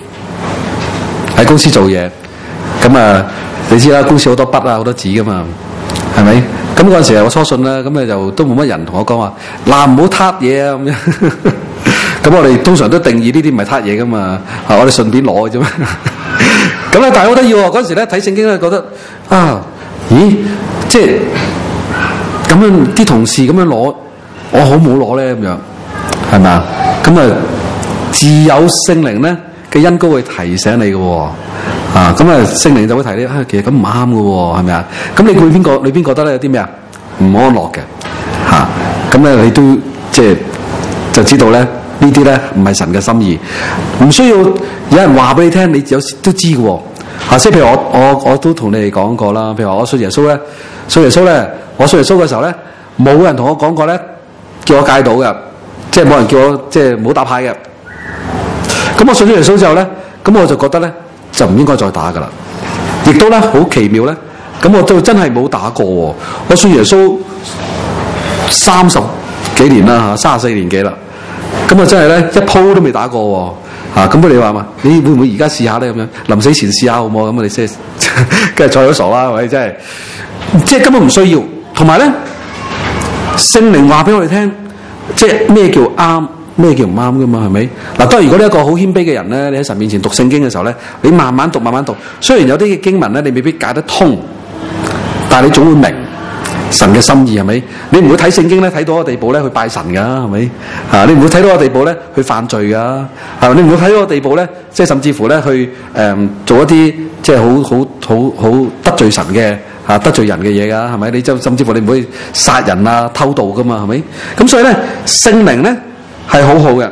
司做嘢，咁你知啦，公司好多筆啊，好多紙噶嘛，係咪？咁嗰陣時我初信啦，咁就都冇乜人同我講話，唔好撻嘢啊咁樣。咁我哋通常都定義呢啲唔係撻嘢噶嘛，我哋順便攞嘅啫嘛。咁但係好得意喎，嗰陣時咧睇聖經咧覺得咦，即係咁樣啲同事咁樣攞，我好冇攞咧咁樣，係咪啊？咁自有聖靈咧嘅恩膏會提醒你嘅喎。咁聖靈就會提你其實咁唔啱嘅喎，係咪啊？咁你裏邊覺得咧有啲咩唔安樂嘅咁咧你都即係就知道咧呢啲咧唔係神嘅心意，唔需要有人話俾你聽，你有時都知嘅喎。即係譬如我都同你哋講過啦，譬如話我信耶穌咧，我信耶穌嘅時候咧，冇人同我講過咧叫我戒賭嘅，即係冇人叫我即係唔好打牌嘅。咁我信咗耶穌之後咧，咁我就覺得咧。就唔應該再打噶啦，亦都咧好奇妙咧。咁我都真係冇打過喎。我信耶穌30幾年啦34年幾啦。咁真係咧一鋪都未打過喎。咁你話嘛？你會唔會而家試下咧？咁樣臨死前試下好唔好？咁你先跟住再咗傻啦，係咪？真係即係根本唔需要。同埋咧，聖靈話俾我哋聽，即係咩叫啱？咩叫唔啱噶嘛？係咪？當然如果你一個好謙卑嘅人咧，你喺神面前讀聖經嘅時候咧，你慢慢讀。雖然有啲嘅經文咧，你未必解得通，但係你總會明神嘅心意，係咪？你唔會睇聖經咧睇到個地步咧去拜神噶，係咪？你唔會睇到個地步咧去犯罪噶，你唔會睇到個地步咧，即係甚至乎咧去做一啲即係好得罪神嘅得罪人嘅嘢噶，係咪？你就甚至乎你唔會殺人啊、偷盜噶嘛，係咪？咁所以咧，聖靈咧係好好嘅，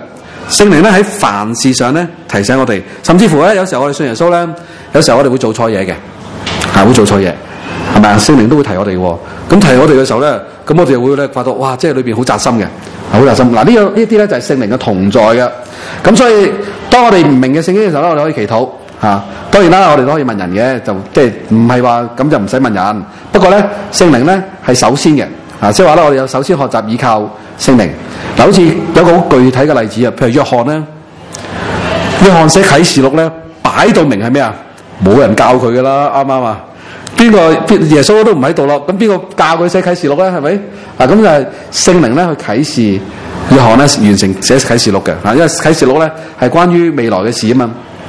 聖靈咧喺凡事上咧提醒我哋，甚至乎咧有時候我哋信耶穌咧，有時候我哋會做錯嘢嘅，會做錯嘢，係咪啊？聖靈都會提我哋喎。咁提我哋嘅時候咧，咁我哋會咧發覺哇，即係裏邊好扎心嘅，好扎心。嗱呢啲咧就係聖靈嘅同在嘅。咁所以當我哋唔明嘅聖經嘅時候咧，我哋可以祈禱嚇。當然啦，我哋都可以問人嘅，就即係唔係話咁就唔使問人。不過咧，聖靈咧係首先嘅。即係話咧，我哋有首先學習依靠聖靈。嗱，好似有個好具體嘅例子啊，譬如約翰咧，約翰寫啟示錄咧，擺到明係咩啊？冇人教佢噶啦，啱唔啱啊？邊個耶穌都唔喺度咯，咁邊個教佢寫啟示錄咧？係咪？咁就係聖靈咧去啟示約翰咧完成寫啟示錄嘅。因為啟示錄咧係關於未來嘅事啊嘛。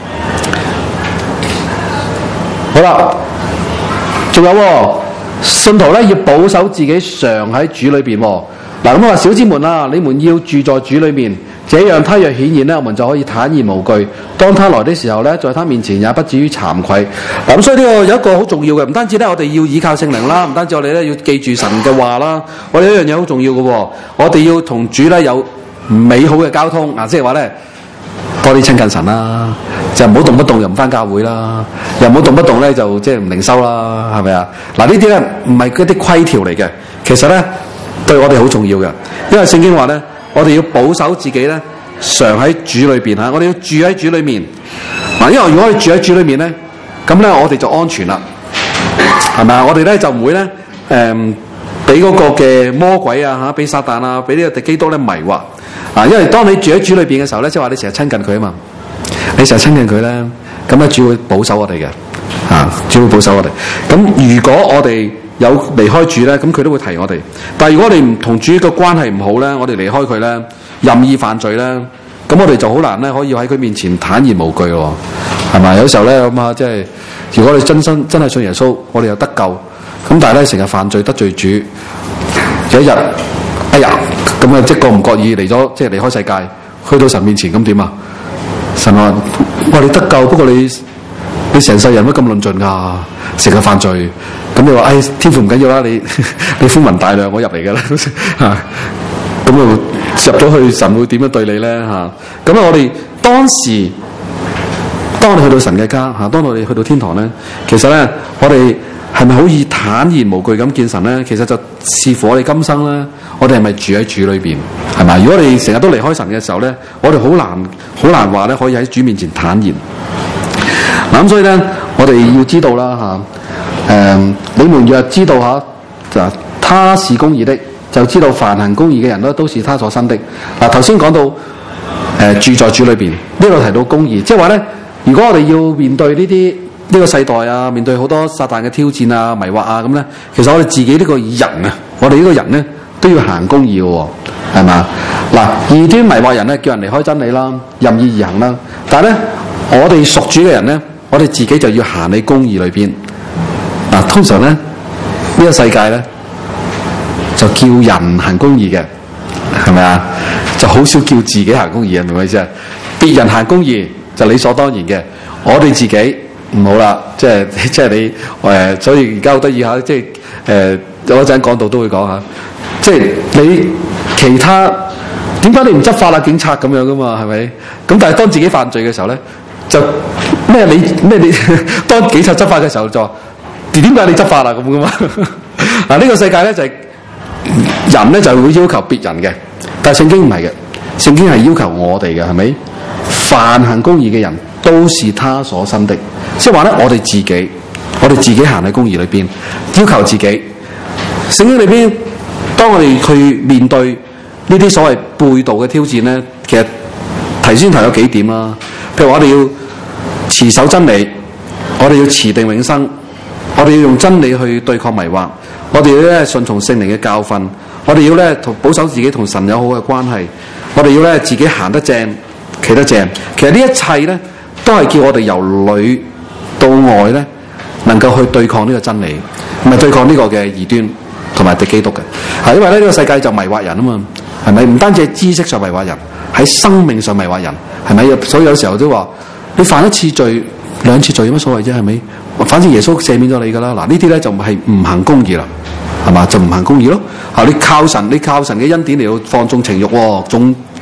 好啦，仲有信徒咧要保守自己常喺主裏邊。嗱，咁我話小子們啊，你們要住在主裏面，這樣他若顯現咧，我們就可以坦然無懼。當他來的時候咧，在他面前也不至於慚愧。咁所以呢個有一個好重要嘅，唔單止咧我哋要依靠聖靈啦，唔單止我哋咧要記住神嘅話啦，我哋一樣嘢好重要嘅，我哋要同主咧有美好嘅交通。即係話咧多啲親近神啦，就唔好動不動又唔返教會啦，又唔好動不動咧就即係唔靈修啦，係咪啊？嗱，呢啲咧唔係嗰啲規條嚟嘅，其實咧對我哋好重要嘅，因為聖經話咧，我哋要保守自己咧，常喺主裏邊嚇，我哋要住喺主裏面。嗱，因為如果我哋住喺主裏面咧，咁咧我哋就安全啦，係咪啊？我哋咧就唔會咧俾嗰個嘅魔鬼啊俾撒旦啊，俾呢個敵基督咧迷惑。因為當你住喺主裏邊嘅時候咧，即係話你成日親近佢啊嘛，你成日親近佢咧，咁咧主會保守我哋嘅，主會保守我哋。咁如果我哋有離開主咧，咁佢都會提我哋。但係如果我哋唔同主嘅關係唔好咧，我哋離開佢咧，任意犯罪咧，咁我哋就好難咧可以喺佢面前坦然無懼喎，係咪？有時候咧咁啊，即係如果你真係信耶穌，我哋又得救，咁但係咧成日犯罪得罪主，有一日，哎呀，咁啊即係覺唔覺意嚟咗，即係離開世界，去到神面前咁點啊？神話哇你得救，不過你成世人都咁論盡㗎，成日犯罪。咁你話，天父唔緊要啦，你寬宏大量，我入嚟㗎啦，咁就入咗去，神會點樣對你咧嚇？咁我哋當我哋去到神嘅家嚇，當我哋去到天堂咧，其實咧我哋係咪好以坦然無懼咁見神咧？其實就視乎我哋今生咧，我哋係咪住喺主裏邊係咪？如果我哋成日都離開神嘅時候咧，我哋好難話咧可以喺主面前坦然。嗱，咁所以咧，我哋要知道啦你們若知道他是公義的，就知道凡行公義嘅人咧都是他所生的。嗱，頭先講到住在主裏邊，呢度提到公義，即係話咧，如果我哋要面對呢個世代啊，面對好多撒旦嘅挑戰啊、迷惑啊咁咧，其實我哋自己呢個人啊，我哋呢個人咧都要行公義嘅，係嘛？嗱，異端迷惑人咧，叫人離開真理啦，任意而行啦。但係咧，我哋屬主嘅人咧，我哋自己就要行喺公義裏邊。通常咧呢個世界咧就叫人行公義嘅，係咪啊？就好少叫自己行公義啊，明唔明意思啊？別人行公義就理所當然嘅，我哋自己唔好啦，即係你所以而家好得意下，即係有一陣講到都會講下，即係你其他點解你唔執法啦？警察咁樣噶嘛，係咪？咁但係當自己犯罪嘅時候咧，就你當警察執法嘅時候就點解你執法啦咁噶嘛？嗱，呢個世界咧就係人咧就會要求別人嘅，但係聖經唔係嘅，聖經係要求我哋嘅，係咪？凡行公義嘅人都是他所生的，即係話咧我哋自己行喺公義裏邊，要求自己。聖經裏邊，當我哋去面對呢啲所謂背道嘅挑戰咧，其實先提咗幾點啦。譬如我哋要持守真理，我哋要持定永生。我哋要用真理去對抗迷惑，我哋要咧順從聖靈嘅教訓，我哋要咧保守自己同神有好嘅關係，我哋要咧自己行得正，企得正。其實呢一切咧都係叫我哋由裏到外咧能夠去對抗呢個真理，唔係對抗呢個嘅異端同埋敵基督嘅。因為咧呢個世界就迷惑人啊嘛，係咪？唔單止係知識上迷惑人，喺生命上迷惑人，係咪？所以有時候都話你犯一次罪、兩次罪有乜所謂啫？係咪？反正耶穌赦免咗你噶啦。嗱，呢啲咧就係唔行公義啦，係嘛？就唔行公義咯。你靠神嘅恩典嚟到放縱情慾，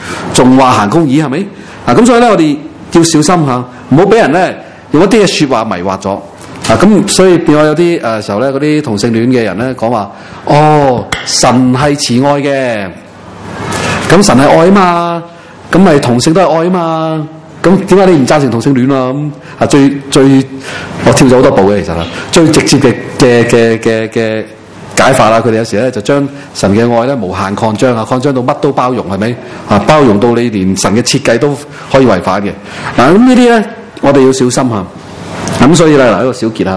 仲話行公義係咪？咁所以咧，我哋要小心嚇，唔好俾人咧用一啲嘅説話迷惑咗。咁所以變咗有啲時候咧，嗰啲同性戀嘅人咧講話，神係慈愛嘅，咁神係愛啊嘛，咁咪同性都係愛啊嘛，咁點解你唔贊成同性戀啊？咁最我跳咗好多步嘅，其實最直接嘅解法啦，佢哋有時咧就將神嘅愛咧無限擴張擴張到乜都包容，係咪？包容到你連神嘅設計都可以違反嘅。咁呢啲咧，我哋要小心嚇。咁所以咧，嗱，一個小結啦，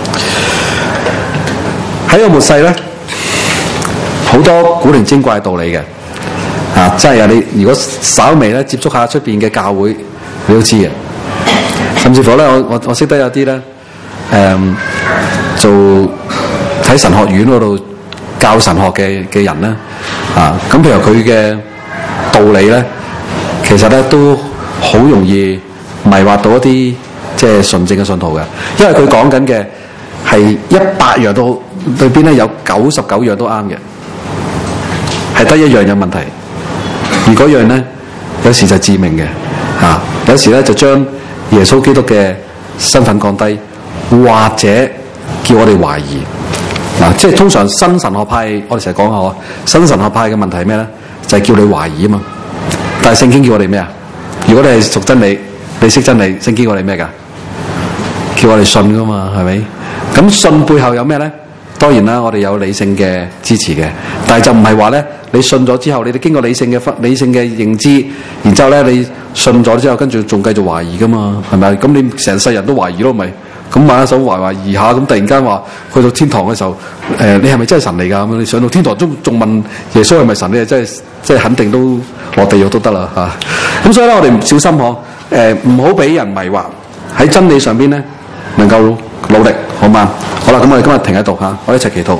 喺個末世咧，好多古靈精怪嘅道理嘅，真係你如果稍微咧接觸下出邊嘅教會，你都知嘅。甚至乎咧，我識得有啲咧，做喺神學院嗰度教神學嘅人咧，咁譬如佢嘅道理咧，其實咧都好容易迷惑到一啲即係純正嘅信徒嘅，因為佢講緊嘅係100樣都對邊咧有99樣都啱嘅，係得一樣有問題，而嗰樣咧有時就致命嘅，有時咧就將耶穌基督嘅身份降低，或者叫我哋懷疑。即係通常新神學派，我哋成日講下新神學派嘅問題係咩咧？就係叫你懷疑啊嘛。但係聖經叫我哋咩啊？如果你係屬真理，你識真理，聖經叫我哋咩㗎？叫我哋信噶嘛，係咪？咁信背後有咩咧？當然啦，我哋有理性嘅支持嘅，但係就唔係話咧，你信咗之後，你哋經過理性嘅認知，然之後咧你信咗之後，跟住仲繼續懷疑噶嘛，係咪？咁你成世人都懷疑咯，咪？咁玩一手懷疑下，咁突然間話去到天堂嘅時候，你係咪真係神嚟㗎？咁你上到天堂仲問耶穌係咪神？你真係肯定都落地獄都得啦嚇。咁所以咧，我哋唔小心唔好俾人迷惑，喺真理上邊咧能夠努力，好嗎？好啦，咁我哋今日停喺度嚇，我哋一齊祈禱。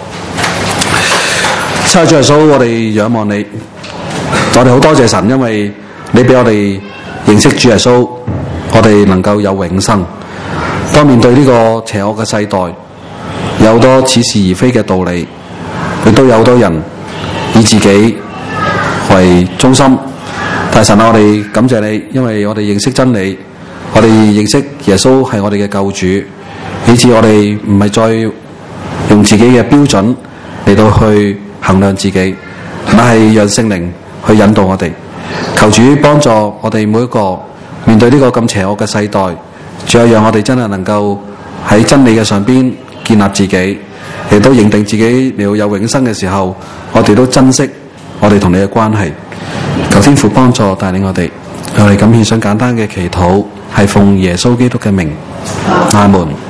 親愛的主耶穌，我哋仰望你，我哋好多謝神，因為你俾我哋認識主耶穌，我哋能夠有永生。當面對呢個邪惡嘅世代，有好多似是而非嘅道理，亦都有好多人以自己為中心。但神啊，我哋感謝你，因為我哋認識真理，我哋認識耶穌係我哋嘅救主，以致我哋唔係再用自己嘅標準嚟到去衡量自己，乃係讓聖靈去引導我哋。求主幫助我哋每一個面對呢個咁邪惡嘅世代，仲有讓我哋真係能夠喺真理嘅上邊建立自己，亦都認定自己你要有永生嘅時候，我哋都珍惜我哋同你嘅關係。求天父幫助帶領我哋咁獻上簡單嘅祈禱，係奉耶穌基督嘅名，阿門。